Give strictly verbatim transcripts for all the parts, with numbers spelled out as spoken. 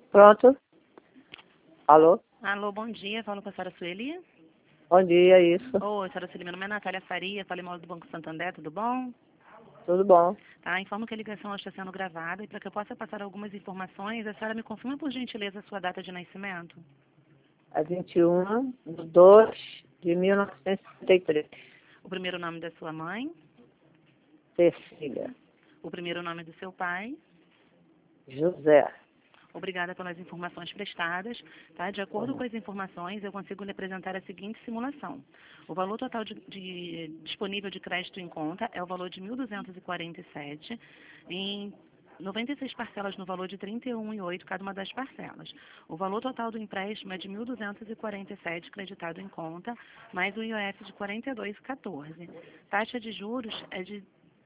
Pronto. Alô? Alô, bom dia. Falo com a senhora Sueli. Bom dia, isso. Oi, senhora Sueli. Meu nome é Natália Faria. Falei mal do Banco Santander, tudo bom? Tudo bom? Tá, informo que a ligação está sendo gravada e para que eu possa passar algumas informações, a senhora me confirma, por gentileza, a sua data de nascimento? É vinte e um de dois de mil novecentos e sessenta e três. O primeiro nome da sua mãe? Cecília. O primeiro nome do seu pai? José. Obrigada pelas informações prestadas. Tá? De acordo com as informações, eu consigo lhe apresentar a seguinte simulação. O valor total de, de, disponível de crédito em conta é o valor de mil duzentos e quarenta e sete em noventa e seis parcelas no valor de trinta e um vírgula oito cada uma das parcelas. O valor total do empréstimo é de mil duzentos e quarenta e sete creditado em conta, mais o I O F de quarenta e dois vírgula quatorze. Taxa de juros é de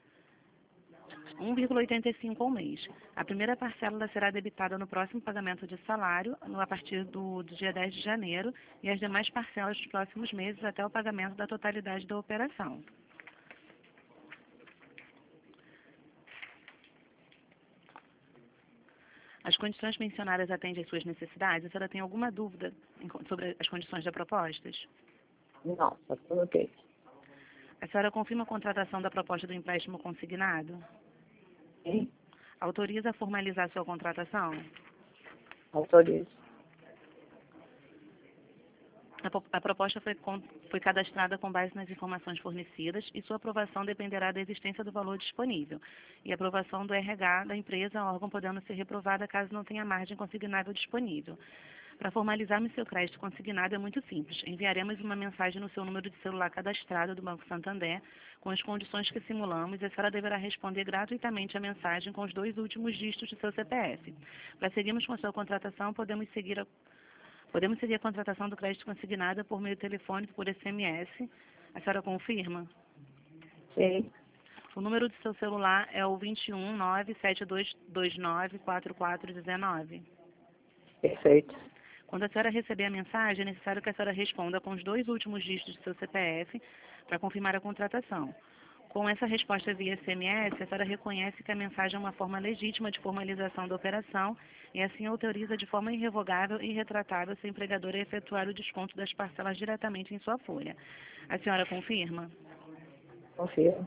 um vírgula oitenta e cinco ao mês. A primeira parcela será debitada no próximo pagamento de salário, no- a partir do, do dia dez de janeiro, e as demais parcelas dos próximos meses até o pagamento da totalidade da operação. As condições mencionadas atendem às suas necessidades? A senhora tem alguma dúvida em co- sobre as condições da propostas? Não, tá tudo ok. A senhora confirma a contratação da proposta do empréstimo consignado? Sim, Autoriza a formalizar sua contratação? autorizo. A, po- a proposta foi, con- foi cadastrada com base nas informações fornecidas e sua aprovação dependerá da existência do valor disponível e a aprovação do R H da empresa, órgão podendo ser reprovada caso não tenha margem consignável disponível. Para formalizarmos seu crédito consignado é muito simples. Enviaremos uma mensagem no seu número de celular cadastrado do Banco Santander com as condições que simulamos e a senhora deverá responder gratuitamente a mensagem com os dois últimos dígitos de seu C P F. Para seguirmos com a sua contratação, podemos seguir a Podemos seguir a contratação do crédito consignada por meio telefônico por S M S. A senhora confirma? Sim, O número do seu celular é o dois um nove sete dois dois nove quatro quatro um nove. perfeito. Quando a senhora receber a mensagem, é necessário que a senhora responda com os dois últimos dígitos do seu C P F para confirmar a contratação. Com essa resposta via S M S, a senhora reconhece que a mensagem é uma forma legítima de formalização da operação e assim autoriza de forma irrevogável e irretratável seu empregador a efetuar o desconto das parcelas diretamente em sua folha. A senhora confirma? Confio.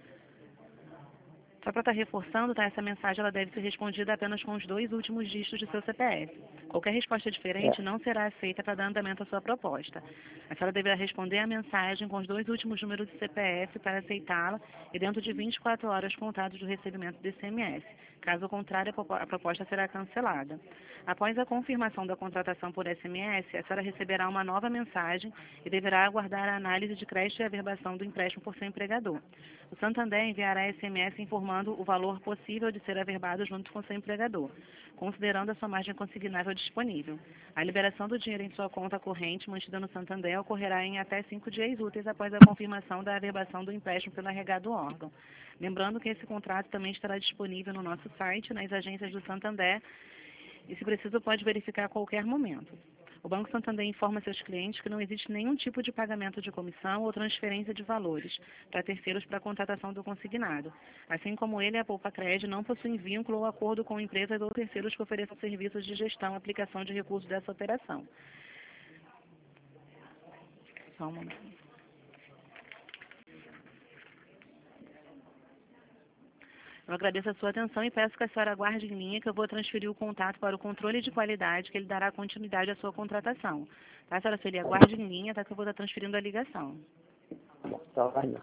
Só para estar reforçando, tá? Essa mensagem ela deve ser respondida apenas com os dois últimos dígitos de seu C P F. Qualquer resposta diferente É. não será aceita para dar andamento à sua proposta. A senhora deverá responder a mensagem com os dois últimos números do C P F para aceitá-la e dentro de vinte e quatro horas contados do recebimento do S M S. Caso contrário, a propo- a proposta será cancelada. Após a confirmação da contratação por S M S, a senhora receberá uma nova mensagem e deverá aguardar a análise de crédito e averbação do empréstimo por seu empregador. O Santander enviará S M S informando o valor possível de ser averbado junto com seu empregador, considerando a sua margem consignável disponível. A liberação do dinheiro em sua conta corrente mantida no Santander ocorrerá em até cinco dias úteis após a confirmação da averbação do empréstimo pelo R H do órgão. Lembrando que esse contrato também estará disponível no nosso site, nas agências do Santander, e se preciso pode verificar a qualquer momento. O Banco Santander informa seus clientes que não existe nenhum tipo de pagamento de comissão ou transferência de valores para terceiros para a contratação do consignado. Assim como ele, a Poupa Cred não possuem vínculo ou acordo com empresas ou terceiros que ofereçam serviços de gestão e aplicação de recursos dessa operação. Só um momento. Eu agradeço a sua atenção e peço que a senhora aguarde em linha que eu vou transferir o contato para o controle de qualidade, que ele dará continuidade à sua contratação. Tá, senhora Sueli? Aguarde em linha, tá, que eu vou estar transferindo a ligação. Bom, tá vai.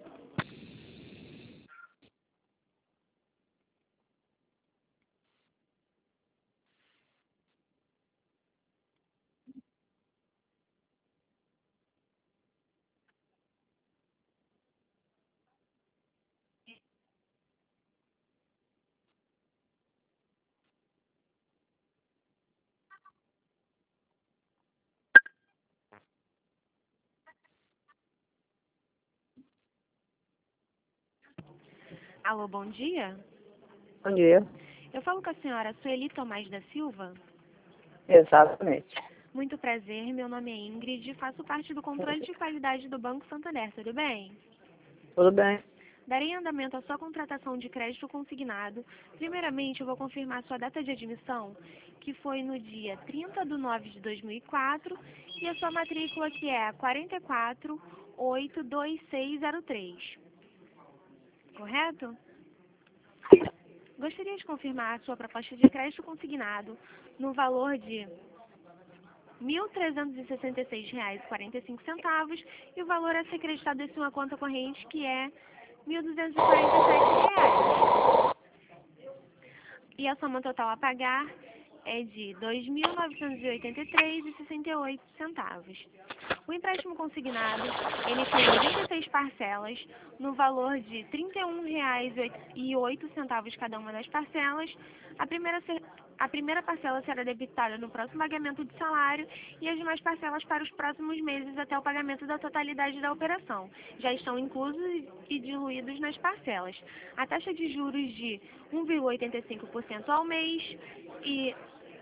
Alô, bom dia. Bom dia. Eu falo com a senhora Sueli Tomás da Silva. Exatamente. Muito prazer, meu nome é Ingrid e faço parte do controle de qualidade do Banco Santander, tudo bem? Tudo bem? Darei andamento à sua contratação de crédito consignado. Primeiramente, eu vou confirmar sua data de admissão, que foi no dia trinta de nove de dois mil e quatro, e a sua matrícula, que é a quatro quatro oito dois seis zero três. Correto? Gostaria de confirmar a sua proposta de crédito consignado no valor de mil trezentos e sessenta e seis reais e quarenta e cinco centavos e o valor a ser creditado em sua conta corrente, que é mil duzentos e quarenta e sete reais. E a soma total a pagar é de dois mil novecentos e oitenta e três reais e sessenta e oito centavos. O empréstimo consignado, ele tem trinta e seis parcelas, no valor de trinta e um reais e oito centavos cada uma das parcelas. A primeira, a primeira parcela será debitada no próximo pagamento de salário e as demais parcelas para os próximos meses até o pagamento da totalidade da operação. Já estão inclusos e diluídos nas parcelas. A taxa de juros de um vírgula oitenta e cinco por cento ao mês e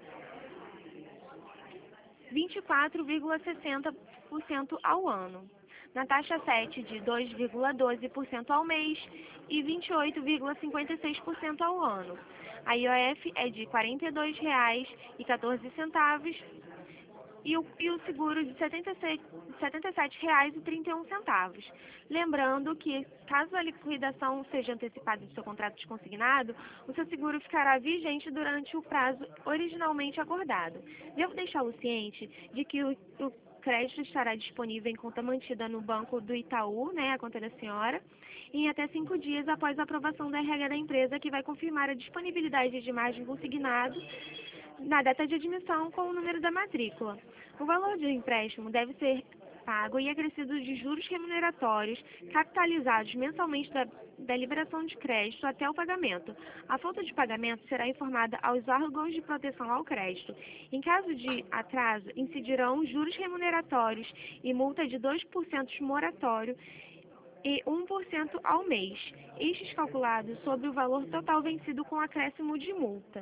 vinte e quatro vírgula sessenta por cento ao ano. Na taxa sete de dois vírgula doze por cento ao mês e vinte e oito vírgula cinquenta e seis por cento ao ano. A I O F é de quarenta e dois reais e quatorze centavos e o, e o seguro de setenta e sete reais e trinta e um centavos. Lembrando que, caso a liquidação seja antecipada do seu contrato de consignado, o seu seguro ficará vigente durante o prazo originalmente acordado. Devo deixá-lo ciente de que o, o crédito estará disponível em conta mantida no banco do Itaú, né, a conta da senhora, em até cinco dias após a aprovação da R H da empresa, que vai confirmar a disponibilidade de margem consignado na data de admissão com o número da matrícula. O valor do empréstimo deve ser pago e acrescido de juros remuneratórios capitalizados mensalmente da, da liberação de crédito até o pagamento. A falta de pagamento será informada aos órgãos de proteção ao crédito. Em caso de atraso, incidirão juros remuneratórios e multa de dois por cento moratório e um por cento ao mês, estes calculados sobre o valor total vencido com acréscimo de multa.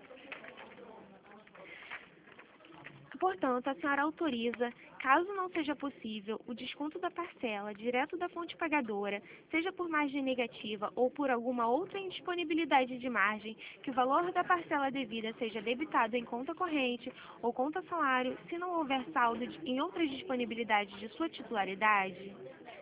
Portanto, a senhora autoriza, caso não seja possível, o desconto da parcela direto da fonte pagadora, seja por margem negativa ou por alguma outra indisponibilidade de margem, que o valor da parcela devida seja debitado em conta corrente ou conta salário, se não houver saldo de, em outras disponibilidades de sua titularidade?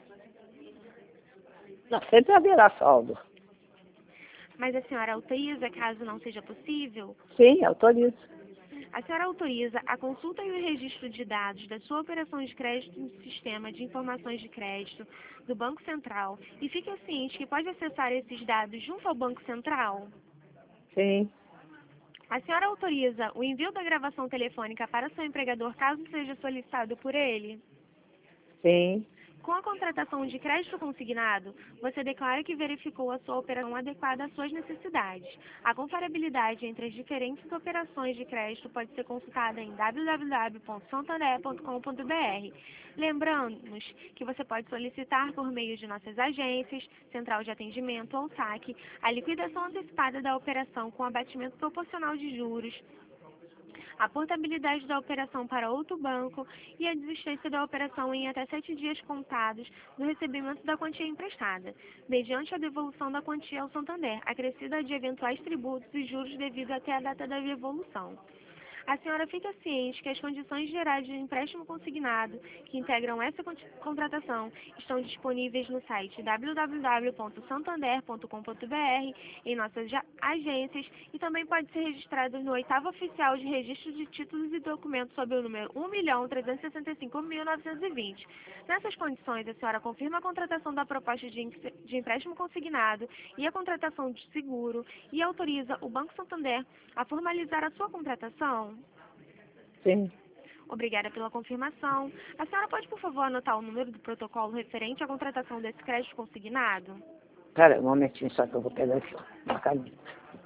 Não, sempre haverá saldo. Mas a senhora autoriza, caso não seja possível? Sim, autorizo. A senhora autoriza a consulta e o registro de dados da sua operação de crédito no Sistema de Informações de Crédito do Banco Central e fique ciente que pode acessar esses dados junto ao Banco Central? Sim. A senhora autoriza o envio da gravação telefônica para seu empregador caso seja solicitado por ele? Sim. Com a contratação de crédito consignado, você declara que verificou a sua operação adequada às suas necessidades. A comparabilidade entre as diferentes operações de crédito pode ser consultada em w w w ponto santander ponto com ponto b r. Lembramos que você pode solicitar por meio de nossas agências, central de atendimento ou saque, a liquidação antecipada da operação com abatimento proporcional de juros, a portabilidade da operação para outro banco e a desistência da operação em até sete dias contados do recebimento da quantia emprestada, mediante a devolução da quantia ao Santander, acrescida de eventuais tributos e juros devido até a data da devolução. A senhora fica ciente que as condições gerais de empréstimo consignado que integram essa contratação estão disponíveis no site w w w ponto santander ponto com ponto b r, em nossas agências, e também pode ser registrado no oitavo oficial de registro de títulos e documentos sob o número um milhão trezentos e sessenta e cinco mil novecentos e vinte. Nessas condições, a senhora confirma a contratação da proposta de, de empréstimo consignado e a contratação de seguro e autoriza o Banco Santander a formalizar a sua contratação? Sim. Obrigada pela confirmação. A senhora pode, por favor, anotar o número do protocolo referente à contratação desse crédito consignado? Pera, um momentinho só que eu vou pegar aqui, ó, uma caneta.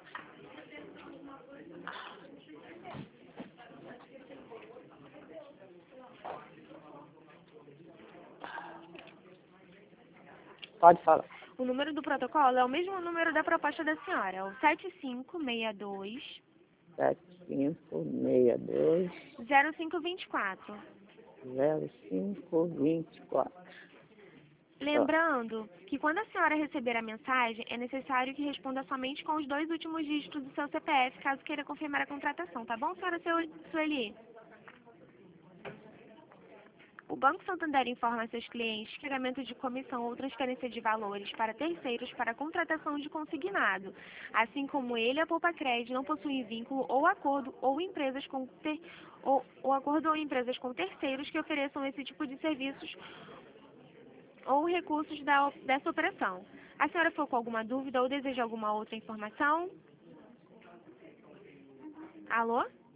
Pode falar. O número do protocolo é o mesmo número da proposta da senhora, é o sete cinco seis dois... sete cinco seis dois... zero cinco dois quatro. zero cinco dois quatro. Lembrando que quando a senhora receber a mensagem, é necessário que responda somente com os dois últimos dígitos do seu C P F, caso queira confirmar a contratação, tá bom, senhora Sueli? O Banco Santander informa a seus clientes que pagamento de comissão ou transferência de valores para terceiros para contratação de consignado, assim como ele, a Poupa Crédito, não possuem vínculo ou acordo ou empresas com ter, ou, ou acordo ou empresas com terceiros que ofereçam esse tipo de serviços ou recursos da, dessa operação. A senhora ficou com alguma dúvida ou deseja alguma outra informação? Alô?